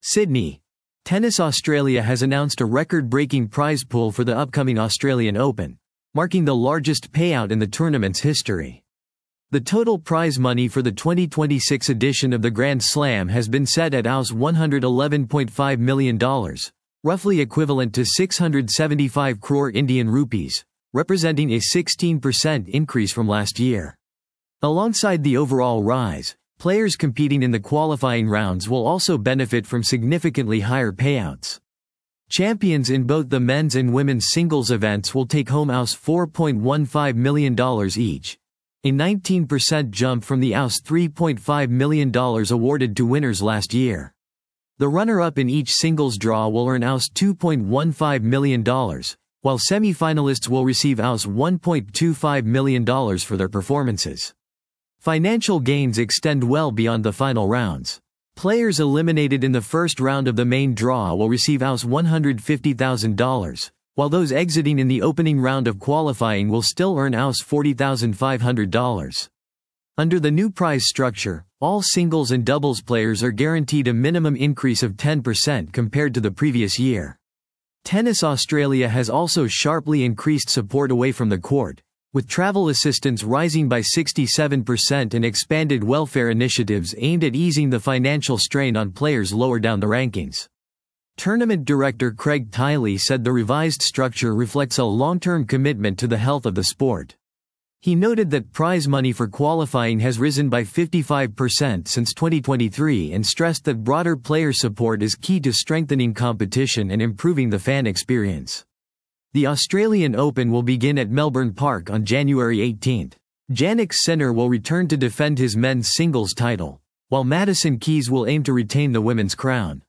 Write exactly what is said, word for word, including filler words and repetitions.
Sydney. Tennis Australia has announced a record-breaking prize pool for the upcoming Australian Open, marking the largest payout in the tournament's history. The total prize money for the twenty twenty-six edition of the Grand Slam has been set at one hundred eleven point five million dollars, roughly equivalent to six hundred seventy-five crore Indian rupees, representing a sixteen percent increase from last year. Alongside the overall rise, players competing in the qualifying rounds will also benefit from significantly higher payouts. Champions in both the men's and women's singles events will take home four point one five million dollars each, a nineteen percent jump from the three point five million dollars awarded to winners last year. The runner-up in each singles draw will earn two point one five million dollars, while semi-finalists will receive one point two five million dollars for their performances. Financial gains extend well beyond the final rounds. Players eliminated in the first round of the main draw will receive one hundred fifty thousand dollars, while those exiting in the opening round of qualifying will still earn forty thousand five hundred dollars. Under the new prize structure, all singles and doubles players are guaranteed a minimum increase of ten percent compared to the previous year. Tennis Australia has also sharply increased support away from the court, with travel assistance rising by sixty-seven percent and expanded welfare initiatives aimed at easing the financial strain on players lower down the rankings. Tournament director Craig Tiley said the revised structure reflects a long-term commitment to the health of the sport. He noted that prize money for qualifying has risen by fifty-five percent since twenty twenty-three and stressed that broader player support is key to strengthening competition and improving the fan experience. The Australian Open will begin at Melbourne Park on January eighteenth. Jannik Sinner will return to defend his men's singles title, while Madison Keys will aim to retain the women's crown.